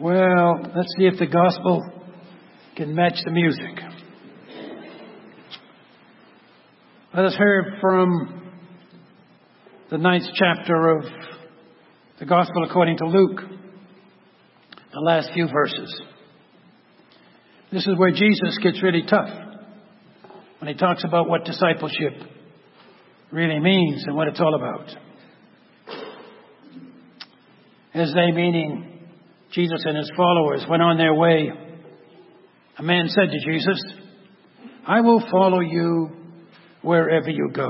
Well, let's see if the gospel can match the music. Let us hear from the 9th chapter of the Gospel according to Luke, the last few verses. This is where Jesus gets really tough when he talks about what discipleship really means and what it's all about. As they, meaning Jesus and his followers, went on their way, a man said to Jesus, "I will follow you wherever you go."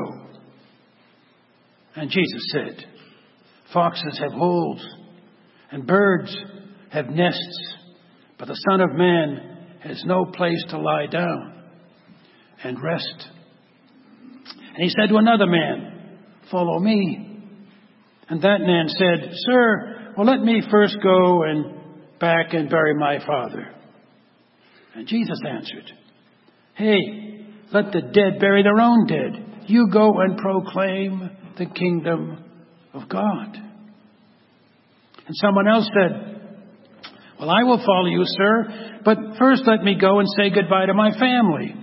And Jesus said, "Foxes have holes and birds have nests, but the Son of Man has no place to lie down and rest." And he said to another man, "Follow me." And that man said, "Sir, well, let me first go and back and bury my father." And Jesus answered, "Hey, let the dead bury their own dead. You go and proclaim the kingdom of God." And someone else said, "Well, I will follow you, sir, but first let me go and say goodbye to my family."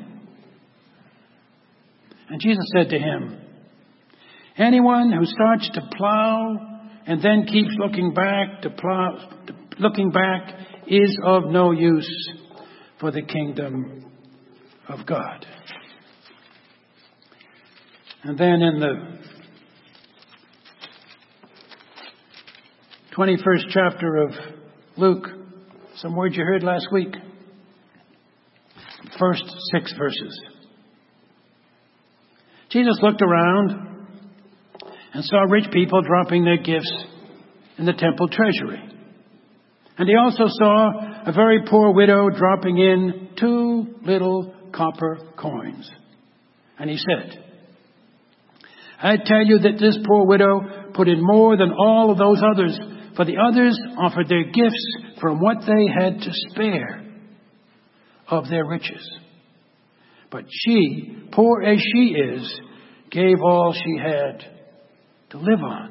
And Jesus said to him, "Anyone who starts to plow and then keeps looking back is of no use for the kingdom of God." And then in the 21st chapter of Luke, some words you heard last week. First 6 verses. Jesus looked around and saw rich people dropping their gifts in the temple treasury. And he also saw a very poor widow dropping in 2 little copper coins. And he said, "I tell you that this poor widow put in more than all of those others, for the others offered their gifts from what they had to spare of their riches. But she, poor as she is, gave all she had to live on."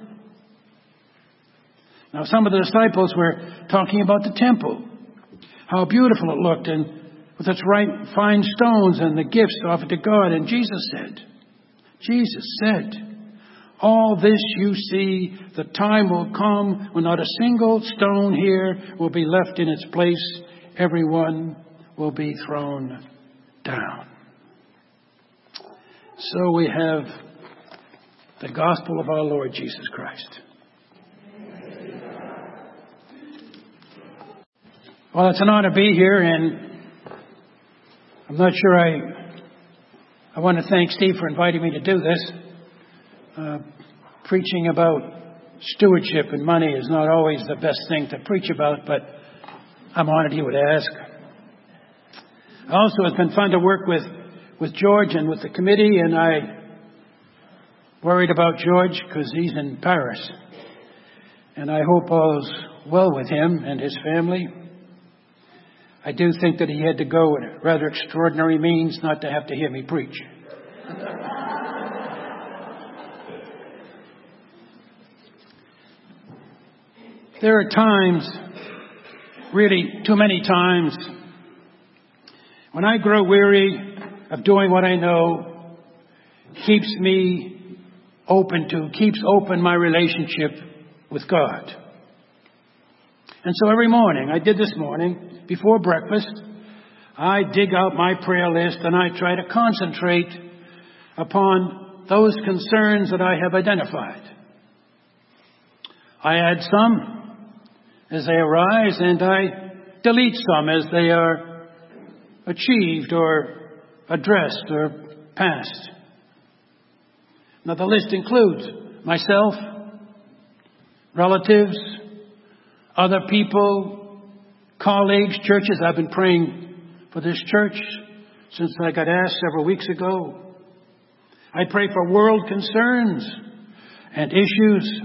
Now, some of the disciples were talking about the temple, how beautiful it looked, and with its right fine stones and the gifts offered to God. And Jesus said, "All this you see, the time will come when not a single stone here will be left in its place. Everyone will be thrown down." So we have the gospel of our Lord Jesus Christ. Well, it's an honor to be here, and I'm not sure I want to thank Steve for inviting me to do this. Preaching about stewardship and money is not always the best thing to preach about, but I'm honored he would ask. Also, it's been fun to work with George and with the committee, and I worried about George because he's in Paris. And I hope all's well with him and his family. I do think that he had to go at rather extraordinary means not to have to hear me preach. There are times, really too many times, when I grow weary of doing what I know keeps open my relationship with God. And so every morning, I did this morning, before breakfast, I dig out my prayer list and I try to concentrate upon those concerns that I have identified. I add some as they arise, and I delete some as they are achieved or addressed or passed. Now, the list includes myself, relatives, other people, colleagues, churches. I've been praying for this church since I got asked several weeks ago. I pray for world concerns and issues.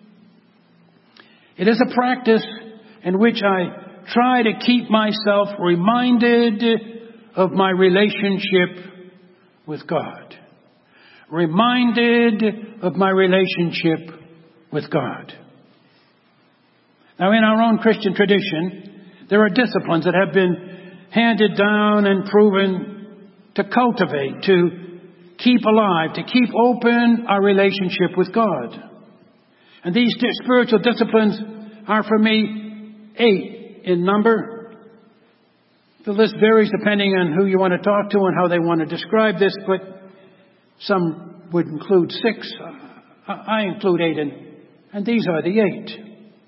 It is a practice in which I try to keep myself reminded of my relationship with God. Reminded of my relationship with God. Now, in our own Christian tradition, There are disciplines that have been handed down and proven to cultivate, to keep alive, to keep open our relationship with God. And these spiritual disciplines are, for me, 8 in number. The list varies depending on who you want to talk to and how they want to describe this, but some would include 6. I include 8, and these are the 8.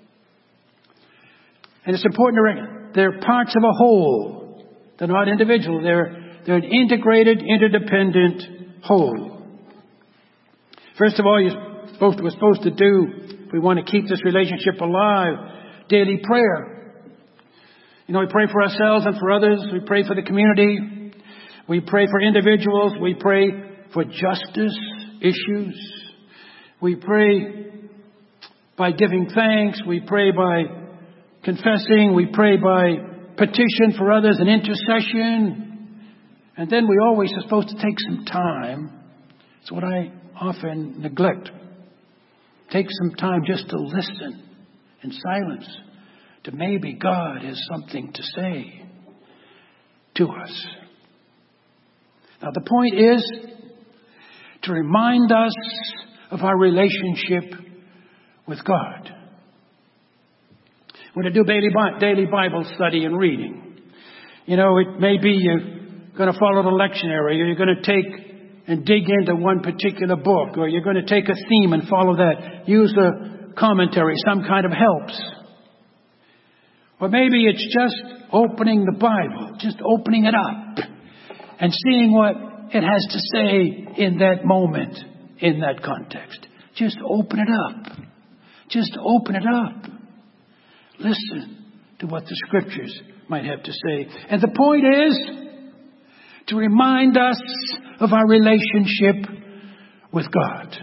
And it's important to recognize they're parts of a whole. They're not individual. They're an integrated, interdependent whole. First of all, we're supposed to do, if we want to keep this relationship alive, daily prayer. You know, we pray for ourselves and for others. We pray for the community. We pray for individuals. We pray for justice issues. We pray by giving thanks. We pray by confessing. We pray by petition for others and intercession. And then we always are supposed to take some time. It's what I often neglect. Take some time just to listen in silence to maybe God has something to say to us. Now the point is to remind us of our relationship with God. We're going to do daily Bible study and reading. You know, it may be you're going to follow the lectionary, or you're going to take and dig into one particular book, or you're going to take a theme and follow that. Use a commentary, some kind of helps. Or maybe it's just opening the Bible, just opening it up and seeing what it has to say in that moment, in that context. Just open it up. Just open it up. Listen to what the Scriptures might have to say. And the point is to remind us of our relationship with God.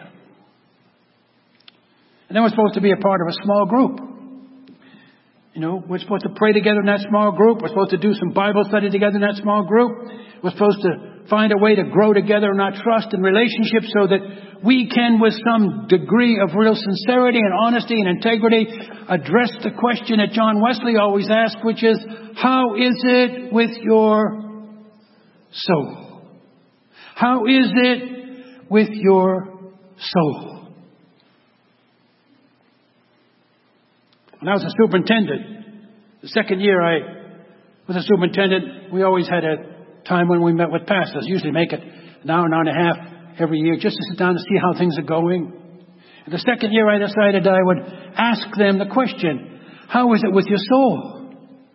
And then we're supposed to be a part of a small group. You know, we're supposed to pray together in that small group. We're supposed to do some Bible study together in that small group. We're supposed to find a way to grow together in our trust and relationship so that we can, with some degree of real sincerity and honesty and integrity, address the question that John Wesley always asked, which is, how is it with your soul? How is it with your soul? When I was a superintendent, the second year I was a superintendent, we always had a time when we met with pastors. Usually make it an hour and a half every year just to sit down to see how things are going. And the second year I decided I would ask them the question, how is it with your soul?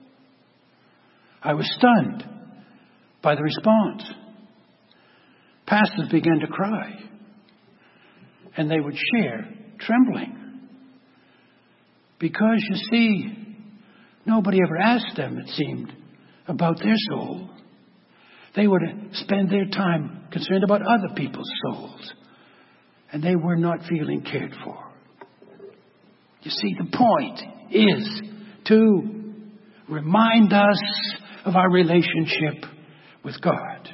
I was stunned by the response. Pastors began to cry. And they would share, trembling. Because, you see, nobody ever asked them, it seemed, about their soul. They would spend their time concerned about other people's souls. And they were not feeling cared for. You see, the point is to remind us of our relationship with God.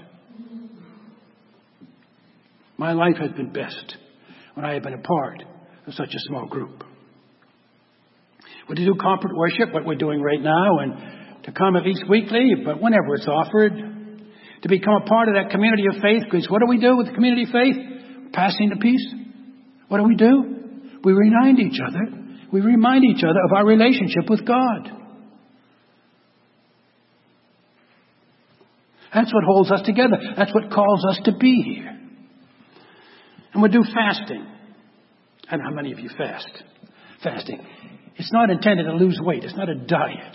My life has been best when I have been a part of such a small group. We're to do corporate worship, what we're doing right now, and to come at least weekly, but whenever it's offered, to become a part of that community of faith. Because what do we do with the community of faith? Passing the peace. What do? We remind each other. We remind each other of our relationship with God. That's what holds us together. That's what calls us to be here. And we do fasting. I don't know how many of you fast. Fasting. It's not intended to lose weight. It's not a diet.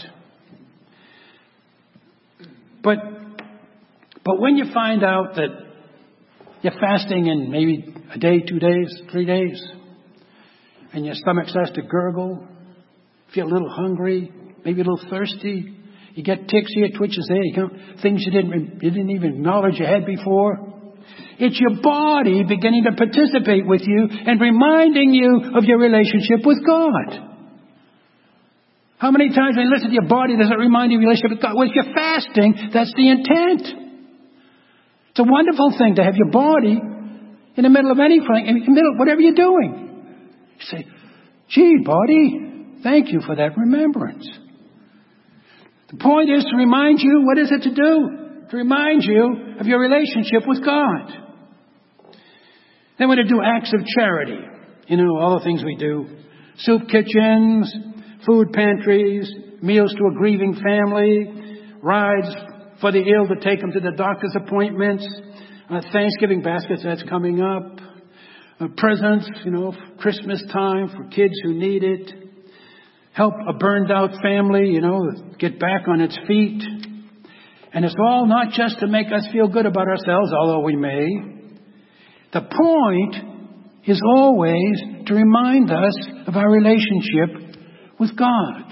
But when you find out that you're fasting in maybe a day, 2 days, 3 days, and your stomach starts to gurgle, feel a little hungry, maybe a little thirsty, you get ticks here, twitches there, you get things you didn't even acknowledge you had before. It's your body beginning to participate with you and reminding you of your relationship with God. How many times when you listen to your body does it remind you of your relationship with God? Well, if you're fasting, that's the intent. It's a wonderful thing to have your body in the middle of anything, in the middle of whatever you're doing. You say, gee, body, thank you for that remembrance. The point is to remind you, what is it to do? To remind you of your relationship with God. Then we're to do acts of charity. You know, all the things we do. Soup kitchens, food pantries, meals to a grieving family, rides for the ill to take them to the doctor's appointments, Thanksgiving baskets, that's coming up, presents, Christmas time for kids who need it, help a burned out family, get back on its feet. And it's all not just to make us feel good about ourselves, although we may. The point is always to remind us of our relationship with God.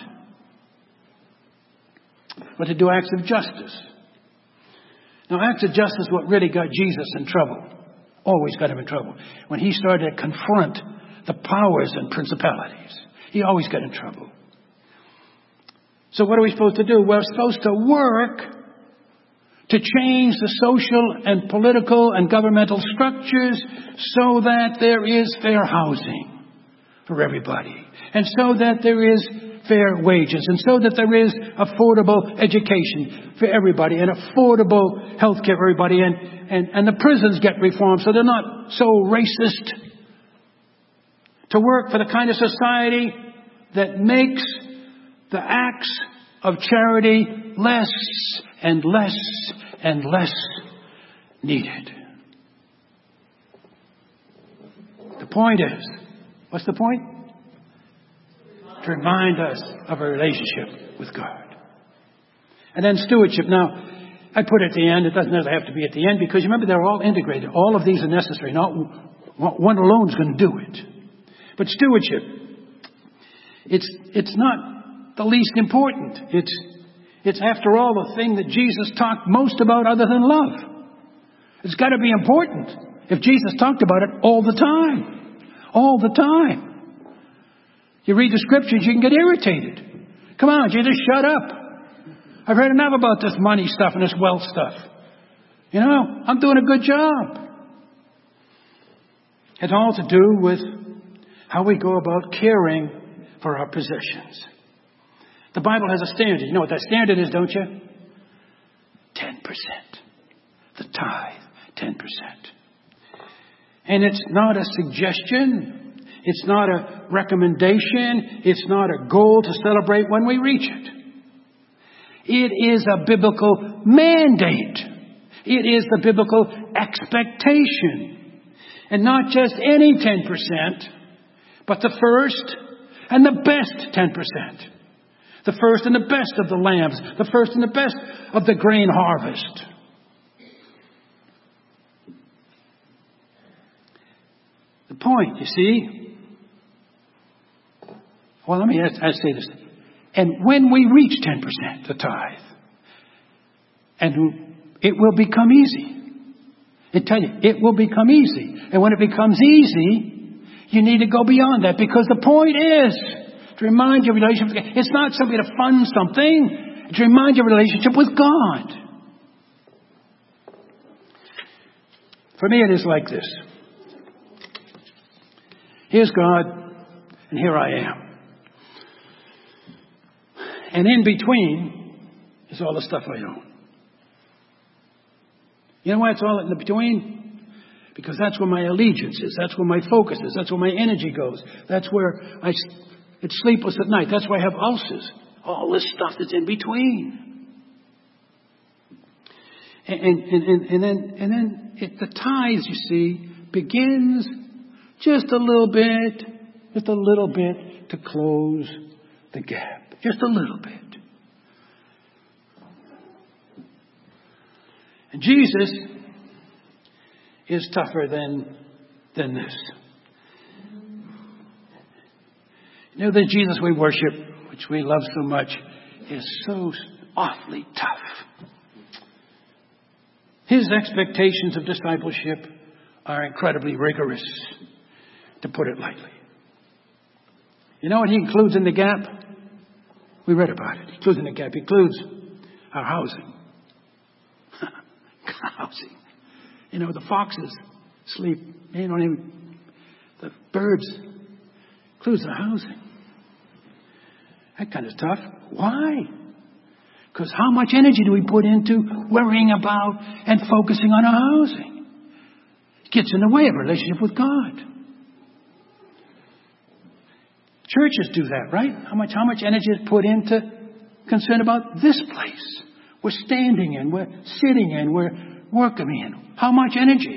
But to do acts of justice. Now, acts of justice is what really got Jesus in trouble. Always got him in trouble. When he started to confront the powers and principalities, he always got in trouble. So what are we supposed to do? We're supposed to work to change the social and political and governmental structures so that there is fair housing for everybody. And so that there is fair wages. And so that there is affordable education for everybody. And affordable health care for everybody. And the prisons get reformed so they're not so racist. To work for the kind of society that makes the acts of charity less and less and less needed. The point is, what's the point? To remind us of a relationship with God. And then stewardship. Now, I put it at the end. It doesn't have to be at the end because remember they're all integrated. All of these are necessary. Not one alone is going to do it. But stewardship, it's not the least important. It's after all the thing that Jesus talked most about other than love. It's got to be important. If Jesus talked about it all the time. All the time. You read the scriptures, you can get irritated. Come on, Jesus, shut up. I've heard enough about this money stuff and this wealth stuff. I'm doing a good job. It's all to do with how we go about caring for our possessions. The Bible has a standard. You know what that standard is, don't you? 10%. The tithe, 10%. And it's not a suggestion. It's not a recommendation. It's not a goal to celebrate when we reach it. It is a biblical mandate. It is the biblical expectation. And not just any 10%, but the first and the best 10%. The first and the best of the lambs. The first and the best of the grain harvest. The point, you see. Well, let me say this. And when we reach 10%, the tithe, and it will become easy. I tell you, it will become easy. And when it becomes easy, you need to go beyond that. Because the point is to remind your relationship with God. It's not simply to fund something. It's to remind your relationship with God. For me, it is like this. Here's God, and here I am. And in between is all the stuff I own. You know why it's all in the between? Because that's where my allegiance is. That's where my focus is. That's where my energy goes. That's where it's sleepless at night. That's why I have ulcers. All this stuff that's in between. And then the tithes, you see, begins just a little bit to close the gap. Just a little bit. And Jesus is tougher than this. The Jesus we worship, which we love so much, is so awfully tough. His expectations of discipleship are incredibly rigorous, to put it lightly. You know what he includes in the gap? We read about it. He includes in the gap. He includes our housing. Housing. The foxes sleep. The birds. Includes the housing. That kind of tough. Why? Because how much energy do we put into worrying about and focusing on our housing? It gets in the way of a relationship with God. Churches do that, right? How much energy is put into concern about this place we're standing in, we're sitting in, we're working in. How much energy?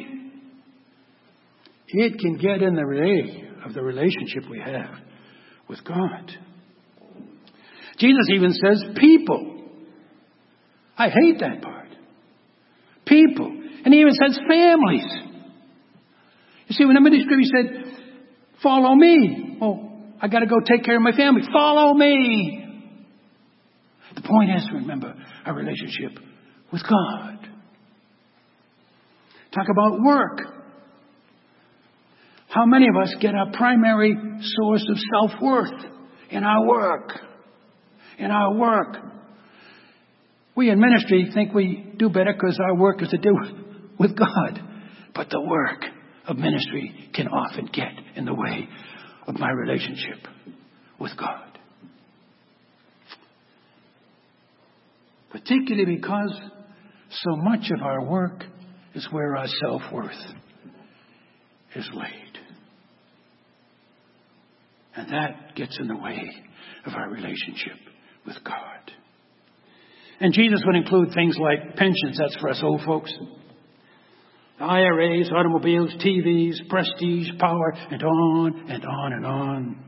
It can get in the way of the relationship we have with God. Jesus even says people. I hate that part. People. And he even says families. You see, when the ministry said, follow me. Oh, I got to go take care of my family. Follow me. The point is, remember, our relationship with God. Talk about work. How many of us get our primary source of self-worth in our work? In our work. We in ministry think we do better because our work is to do with God. But the work of ministry can often get in the way of my relationship with God. Particularly because so much of our work is where our self-worth is laid. And that gets in the way of our relationship with God. And Jesus would include things like pensions, that's for us old folks, IRAs, automobiles, TVs, prestige, power, and on and on and on.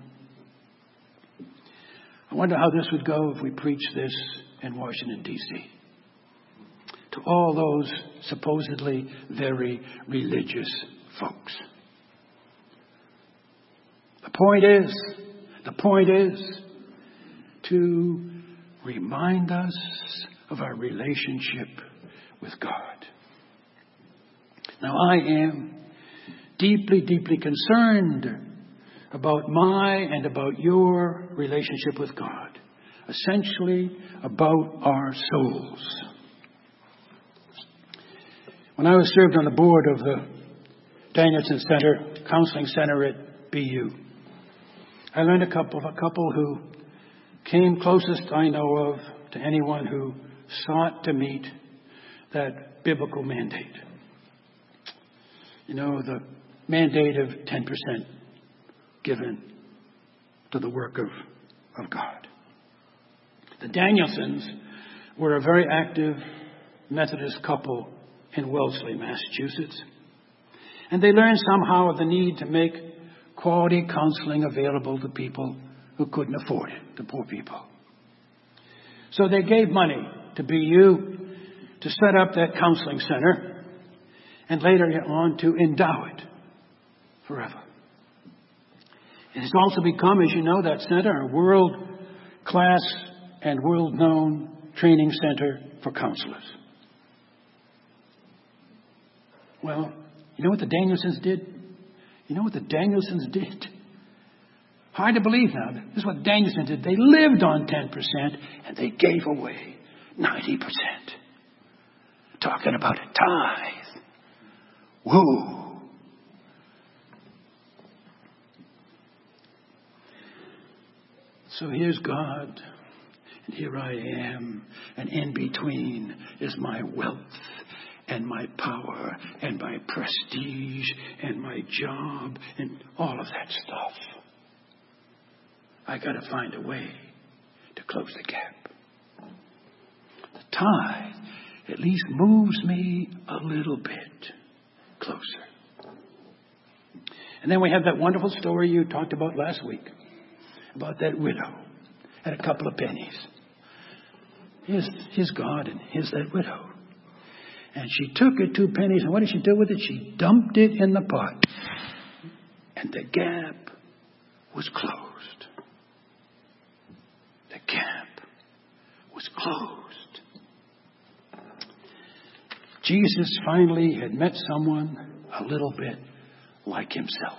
I wonder how this would go if we preached this in Washington, D.C. to all those supposedly very religious folks. The point is to remind us of our relationship with God. Now, I am deeply, deeply concerned about my and about your relationship with God. Essentially, about our souls. When I was served on the board of the Danielson Center, Counseling Center at BU, I learned a couple who came closest I know of to anyone who sought to meet that biblical mandate. You know, the mandate of 10% given to the work of God. The Danielsons were a very active Methodist couple in Wellesley, Massachusetts. And they learned somehow of the need to make quality counseling available to people who couldn't afford it, the poor people. So they gave money to BU to set up that counseling center and later on to endow it forever. It has also become, as you know, that center a world-class and world-known training center for counselors. Well, you know what the Danielsons did? You know what the Danielsons did? Hard to believe now. This is what the Danielsons did. They lived on 10% and they gave away 90%. Talking about a tithe. Whoa. So here's God, and here I am, and in between is my wealth and my power and my prestige and my job and all of that stuff. I got to find a way to close the gap. The tithe at least moves me a little bit closer. And then we have that wonderful story you talked about last week about that widow and a couple of pennies. Here's God and here's that widow. And she took her 2 pennies, and what did she do with it? She dumped it in the pot. And the gap was closed. The gap was closed. Jesus finally had met someone a little bit like himself.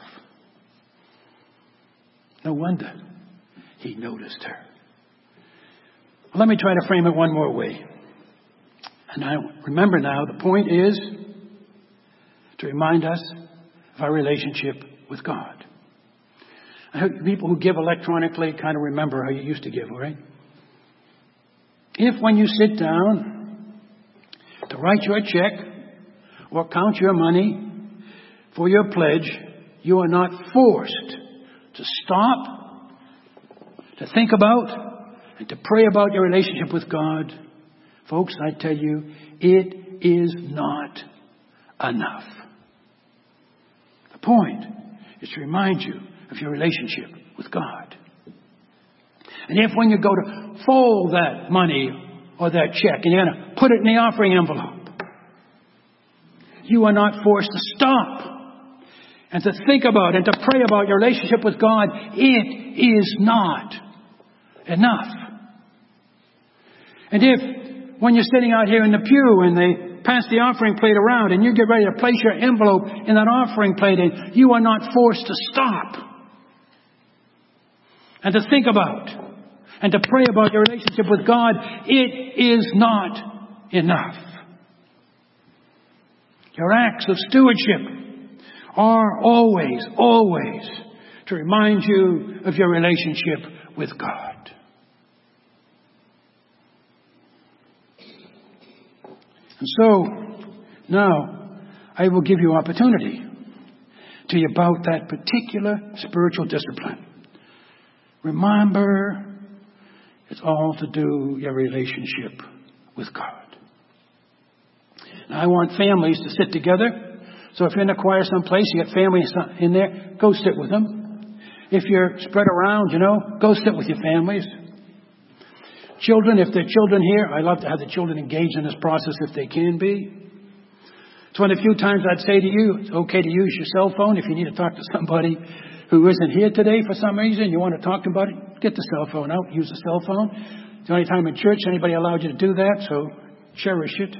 No wonder he noticed her. Let me try to frame it one more way. And I remember now, the point is to remind us of our relationship with God. I hope people who give electronically kind of remember how you used to give, all right? If when you sit down to write your check or count your money for your pledge, you are not forced to stop, to think about, and to pray about your relationship with God, folks, I tell you, it is not enough. The point is to remind you of your relationship with God. And if when you go to fold that money or that check and you're going to put it in the offering envelope, you are not forced to stop and to think about and to pray about your relationship with God, it is not enough. And if when you're sitting out here in the pew and they pass the offering plate around and you get ready to place your envelope in that offering plate, and you are not forced to stop and to think about and to pray about your relationship with God, it is not enough. Your acts of stewardship are always to remind you of your relationship with God. And so, now, I will give you opportunity to you about that particular spiritual discipline. Remember, it's all to do with your relationship with God. Now, I want families to sit together. So if you're in the choir someplace, you got families in there, go sit with them. If you're spread around, go sit with your families. Children, if there are children here, I love to have the children engaged in this process if they can be. It's one of the few times I'd say to you, it's okay to use your cell phone if you need to talk to somebody who isn't here today for some reason. You want to talk to about it, get the cell phone out, use the cell phone. It's the only time in church anybody allowed you to do that, so cherish it.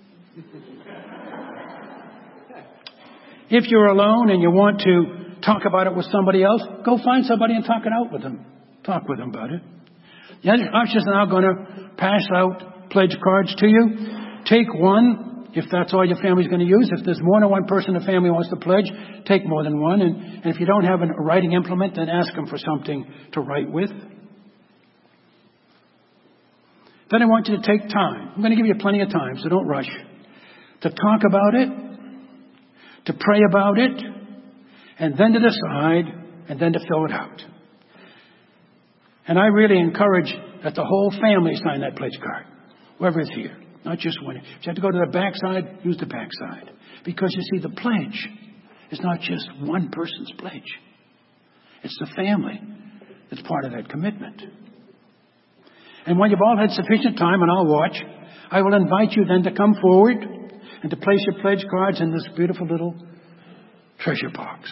If you're alone and you want to talk about it with somebody else, go find somebody and talk it out with them. Talk with them about it. The ushers are now going to pass out pledge cards to you. Take one, if that's all your family's going to use. If there's more than one person in the family wants to pledge, take more than one. And if you don't have a writing implement, then ask them for something to write with. Then I want you to take time. I'm going to give you plenty of time, so don't rush. To talk about it, to pray about it, and then to decide, and then to fill it out. And I really encourage that the whole family sign that pledge card, whoever is here, not just one. If you have to go to the back side, use the back side. Because you see, the pledge is not just one person's pledge. It's the family that's part of that commitment. And when you've all had sufficient time, and I'll watch, I will invite you then to come forward and to place your pledge cards in this beautiful little treasure box.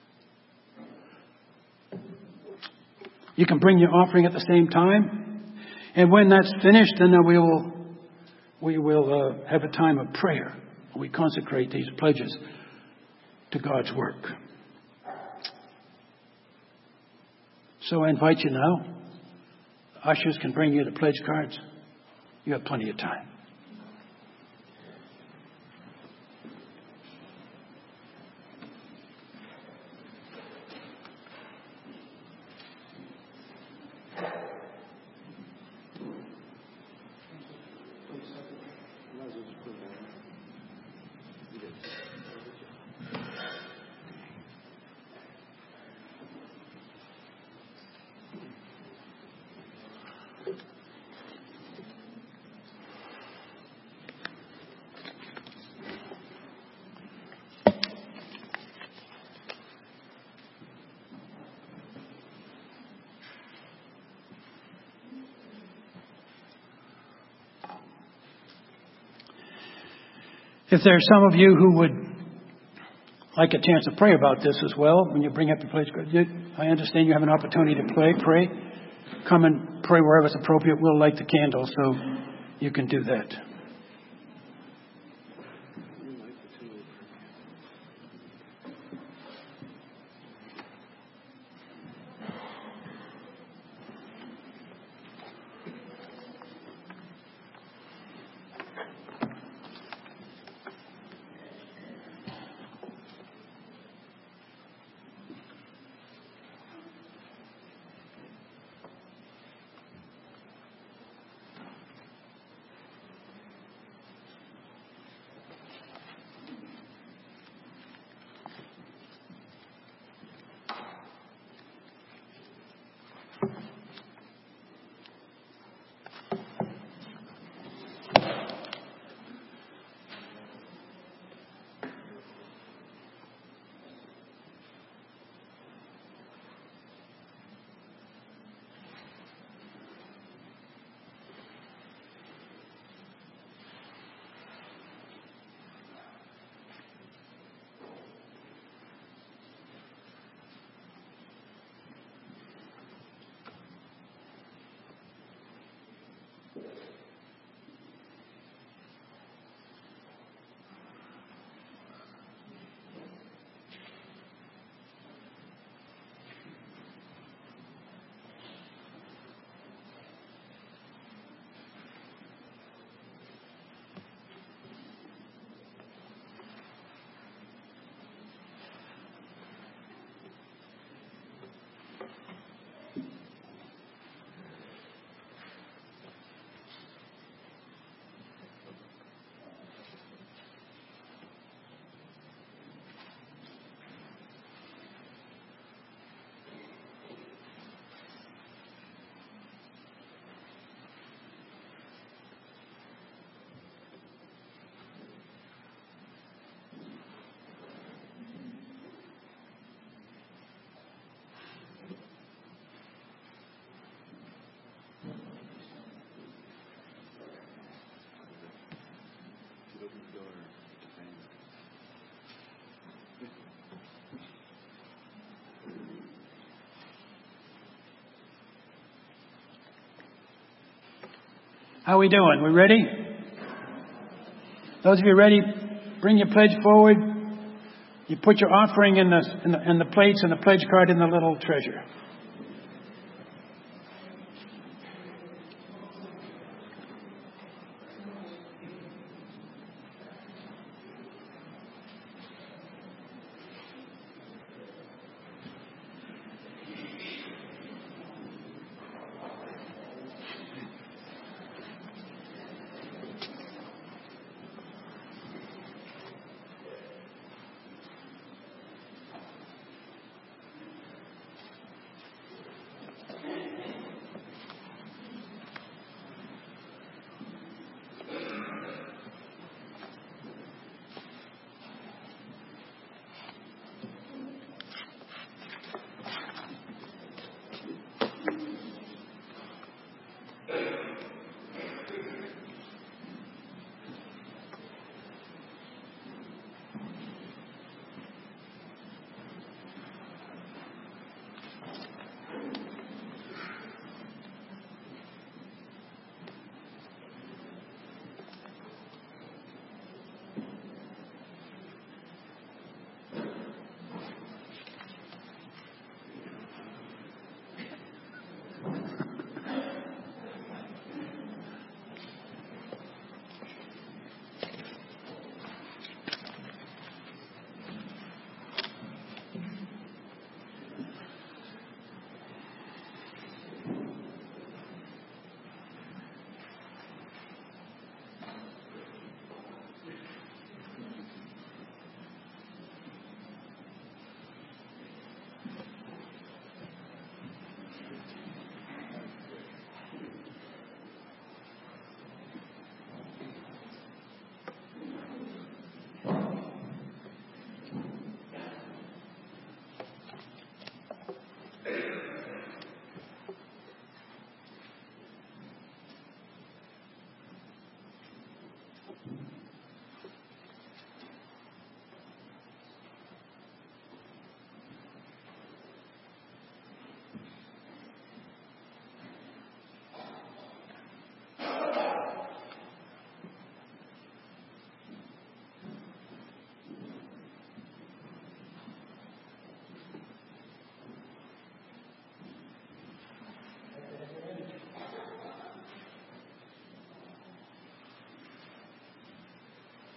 You can bring your offering at the same time. And when that's finished, then we will have a time of prayer. We consecrate these pledges to God's work. So I invite you now. Ushers can bring you the pledge cards. You have plenty of time. If there are some of you who would like a chance to pray about this as well, when you bring up the pledge card, I understand you have an opportunity to pray. Come and pray wherever it's appropriate. We'll light the candle so you can do that. How are we doing? We ready? Those of you ready, bring your pledge forward. You put your offering in the plates and the pledge card in the little treasure.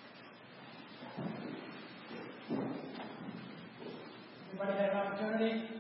Everybody had an opportunity?